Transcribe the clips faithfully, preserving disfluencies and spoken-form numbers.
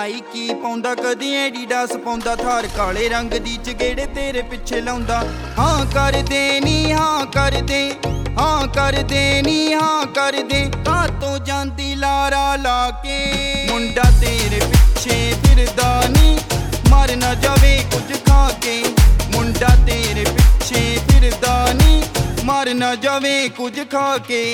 Nike ਪਾਉਂਦਾ ਕਦੀ Adidas ਪਾਉਂਦਾ ਥਾਰ ਕਾਲੇ रंग दी चगेड़े तेरे पिछे लाउंदा। हाँ कर दे नी हाँ कर दे हाँ कर दे नी हाँ कर दे हाँ तो जांदी लारा लाके मुंडा तेरे पिछे फिरदा नी मर ना जावे कुछ खा के मुंडा तेरे पिछे फिरदा नी मर ना जावे कुछ खा के।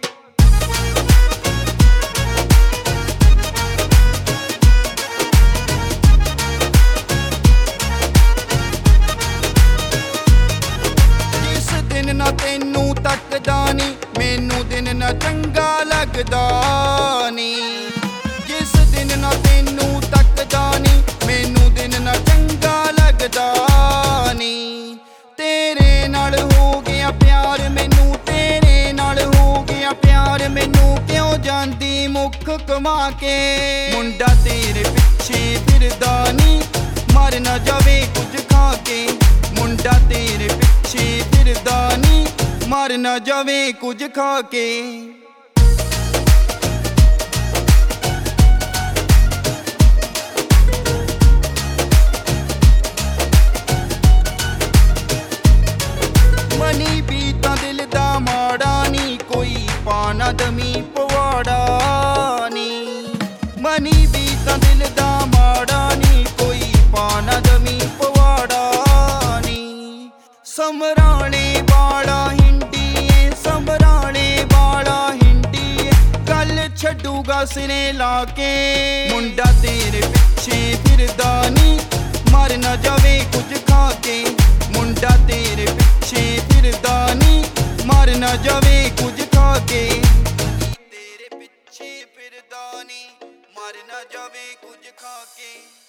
ना तेनू तकदा नी मैनू दिन ना चंगा लगदा नी जिस दिन ना तेनू तकदा नी मैनू दिन ना चंगा लगदा नी। तेरे नाल हो गया प्यार मैनू तेरे नाल हो गया प्यार मैनू क्यों जांदी मुख कमा के मुंडा तेरे पिछे फिरदा नी मर ना जावे कुछ खा के मुंडा तेरे पिछे फिरदा नी मर ना जावे कुछ खा के। मनी भी तां दिल दा माड़ा नी कोई पाना दमी पवाड़ा नी मनी भी तां दिल दा माड़ा नी कोई पाना दमी पवाड़ा नी। समराणे वाला हिंडी समराणे वाला हिंडी गल छड्डूगा सिरे लाके मुंडा तेरे पिछे फिरदा नी मर ना जावे कुछ खा के मुंडा तेरे पिछे फिरदा नी मर ना जावे कुछ खा के तेरे पिछे फिरदा नी मर ना जावे कुछ खा के।